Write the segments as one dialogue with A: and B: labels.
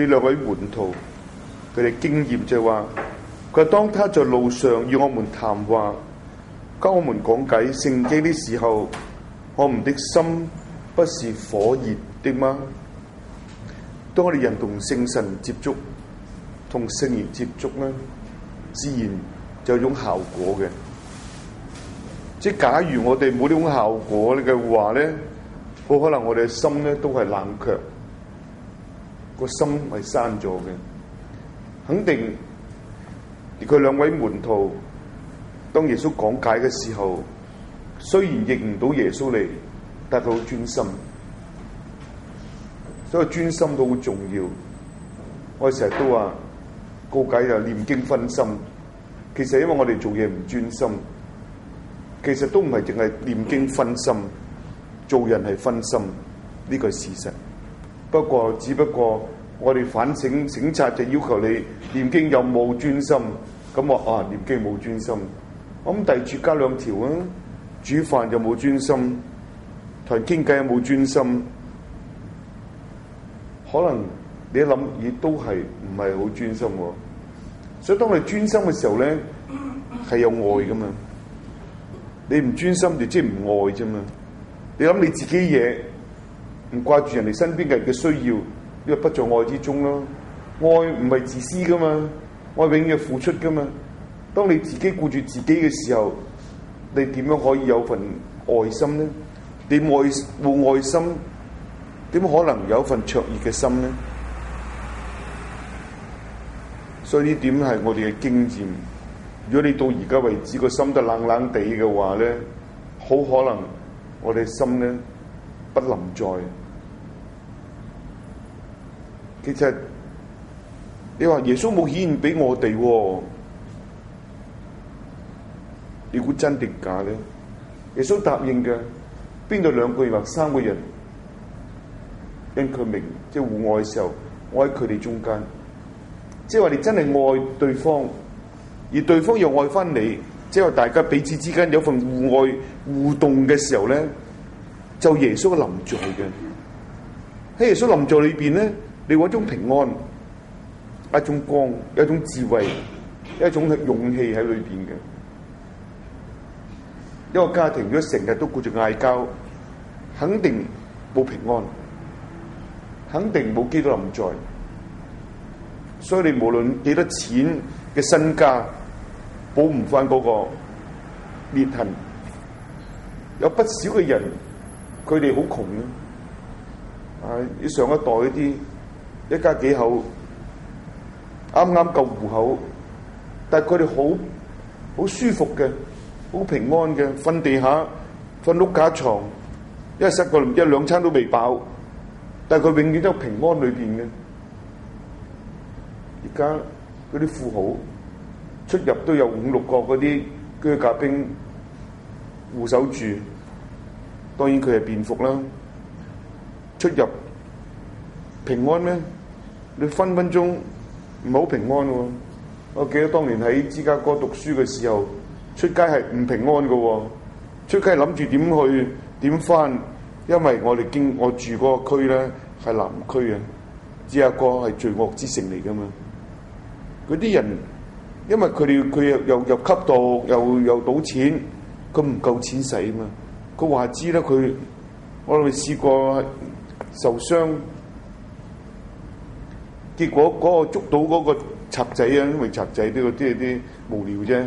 A: 呢兩位門徒佢哋經驗就係話，佢話當他在路上與我們談話，跟我們講解聖經的時候，我們的心不是火熱的嗎？當我哋人同聖神接觸，同聖言接觸咧，自然就有種效果嘅。即係假如我哋冇呢種效果嘅話咧，好可能我哋嘅心咧都係冷卻，個心係閂咗嘅。肯定而佢兩位門徒當耶穌講解嘅時候，雖然認唔到耶穌嚟，但係佢好專心。所以專心都好重要。我哋成日都話告解就念經分心，其實因為我哋做嘢唔專心，其實都唔係淨係念經分心，做人係分心，呢個係事實。只不過我哋反省省察就要求你念經有冇專心，咁我念經冇專心，咁第二處加兩條啊，煮飯有冇專心，同人傾偈有冇專心。可能你一諗，都係唔係好專心喎。所以當你專心嘅時候咧，係有愛噶嘛。你唔專心就即係唔愛啫嘛。你諗你自己嘢，唔掛住人哋身邊嘅人嘅需要，呢個不在愛之中咯。愛唔係自私噶嘛，愛永遠付出噶嘛。當你自己顧住自己嘅時候，你點樣可以有份愛心咧？你冇愛心，點可能有一份灼熱嘅心呢？所以呢點係我哋嘅經驗。如果你到而家為止個心都冷冷地嘅話咧，好可能我哋心咧不臨在。其實你話耶穌冇顯現俾我哋，你估真定假咧？耶穌答應嘅，邊度2個人或3個人？因佢明，即係互愛嘅時候，我喺佢哋中間，即係話你真係愛對方，而對方又愛翻你，即係話大家彼此之間有份互愛互動嘅時候咧，就耶穌嘅臨在嘅。喺耶穌臨在裏邊咧，你有一種平安，一種光，一種智慧，一種勇氣喺裏邊嘅。一個家庭如果成日都顧住嗌交，肯定冇平安。肯定冇基督臨在，所以你無論幾多錢嘅身家，補唔翻嗰個裂痕。有不少嘅人，佢哋好窮嘅，上一代嗰啲一家幾口，啱啱夠戶口，但係佢哋好舒服嘅，好平安嘅，瞓地下，瞓碌架床，一日食個1-2餐都未飽。但係佢永遠都平安裏邊嘅。而家嗰啲富豪出入都有5-6個嗰啲啹喀兵護守住，當然佢係便服啦。出入平安咩？你分分鐘唔係好平安喎。我記得當年喺芝加哥讀書嘅時候，出街係唔平安嘅喎。出街諗住點去點返？因為我住嗰個區咧係南區啊，芝加哥係罪惡之城嚟噶嘛。嗰啲人因為佢又吸毒又賭錢，佢唔夠錢使啊嘛。佢話知啦，我哋試過受傷，結果嗰個捉到嗰個賊仔啊，因為賊仔都係啲無聊啫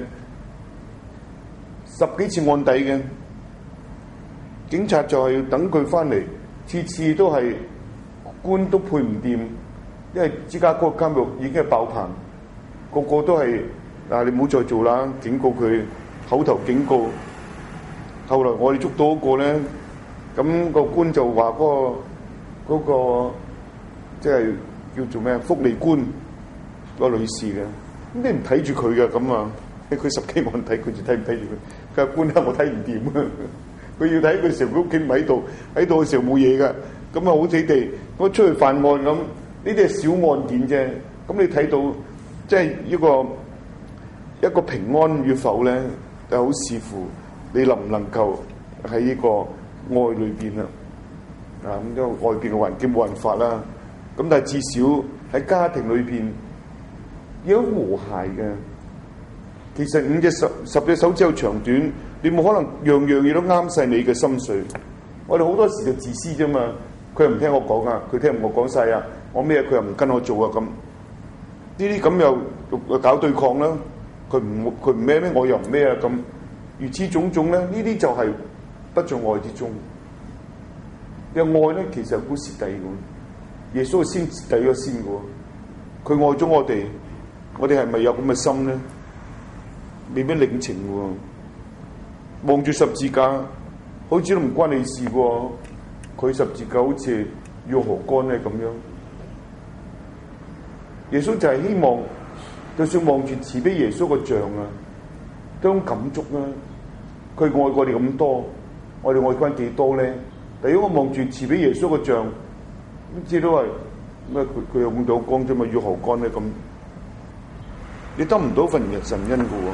A: ，10幾次案底嘅。警察就係要等佢翻嚟，次次都係官都配唔掂，因為芝加哥監獄已經係爆棚，個個都係你唔好再做啦，警告佢，口頭警告。後來我哋捉到嗰個咧，咁個官就話嗰個即係叫做咩福利官個女士嘅，咁你唔睇住佢嘅咁啊？佢10幾萬睇，佢就睇唔睇住佢？佢話官啊，我睇唔掂啊！佢要睇佢時候，佢屋企唔喺度，喺度嘅時候冇嘢㗎，咁啊好死地，我出去犯案咁，呢啲係小案件啫。咁你睇到即係一個平安與否咧，就好視乎你能唔能夠喺呢個愛裏邊啦。咁因為外邊嘅環境冇辦法啦， 咁但係至少喺家庭裏邊有和諧嘅。其實十隻手指有長短，你冇可能樣樣嘢都啱晒你嘅心水。我哋好多時就自私啫嘛，佢又唔聽我講啊，佢聽我講晒啊，我咩佢又唔跟我做啊咁。呢啲咁又搞對抗啦，佢唔咩咩，我又唔咩啊咁。如此種種咧，呢啲就係不在愛之中。嘅愛咧，其實係好蝕底嘅。耶穌係先蝕底咗先嘅，佢愛咗我哋，我哋係咪有咁嘅心咧？未必領情喎。望住十字架，好似都唔關你事喎。佢十字架好似要何干咧咁樣。耶穌就係希望，就算望住慈悲耶穌個像啊，都種感觸啊。佢愛我哋咁多，我哋愛翻幾多咧？但如果我望住慈悲耶穌個像，咁知都係咩？佢有咁多光啫嘛，要何干咧咁？你得唔到份神恩嘅喎。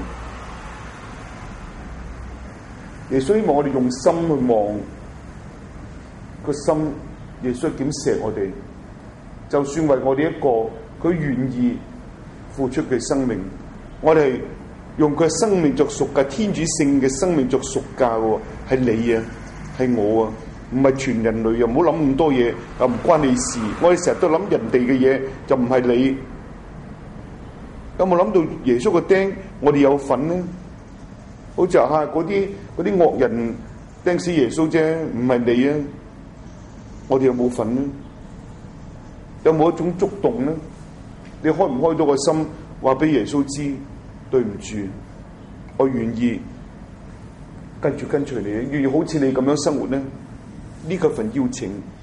A: 耶穌希望我哋用心去望個心，耶穌點錫我哋？就算為我哋一個，佢願意付出佢生命，我哋用佢嘅生命作贖價，天主性嘅生命作贖價喎，係你啊，係我啊，唔係全人類啊！唔好諗咁多嘢，又唔關你事。我哋成日都諗人哋嘅嘢，就唔係你。有冇諗到耶穌個釘，我哋有份咧？好似啊，嗰啲惡人釘死耶穌啫，唔係你啊！我哋有冇份咧？有冇一種觸動咧？你開唔開到個心，話俾耶穌知，對唔住，我願意跟隨你，願意好似你咁樣生活咧？呢個份邀請。